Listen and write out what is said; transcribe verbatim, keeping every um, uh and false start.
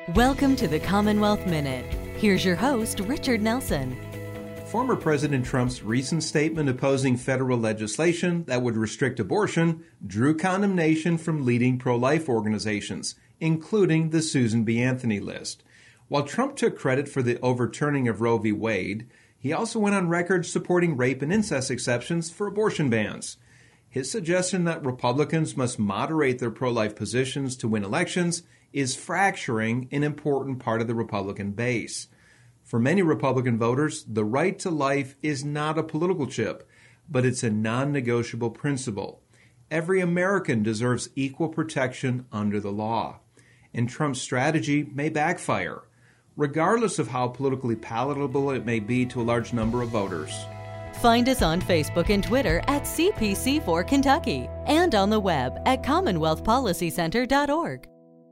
Welcome to the Commonwealth Minute. Here's your host, Richard Nelson. Former President Trump's recent statement opposing federal legislation that would restrict abortion drew condemnation from leading pro-life organizations, including the Susan B. Anthony list. While Trump took credit for the overturning of Roe v. Wade, he also went on record supporting rape and incest exceptions for abortion bans. His suggestion that Republicans must moderate their pro-life positions to win elections is fracturing an important part of the Republican base. For many Republican voters, the right to life is not a political chip, but it's a non-negotiable principle. Every American deserves equal protection under the law. And Trump's strategy may backfire, regardless of how politically palatable it may be to a large number of voters. Find us on Facebook and Twitter at C P C four Kentucky and on the web at commonwealth policy center dot org.